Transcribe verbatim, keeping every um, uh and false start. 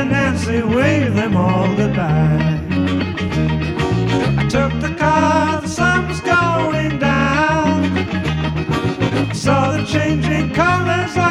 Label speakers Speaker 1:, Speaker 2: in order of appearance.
Speaker 1: and Nancy, wave them all goodbye. I took the car, the sun was going down. Saw the changing colors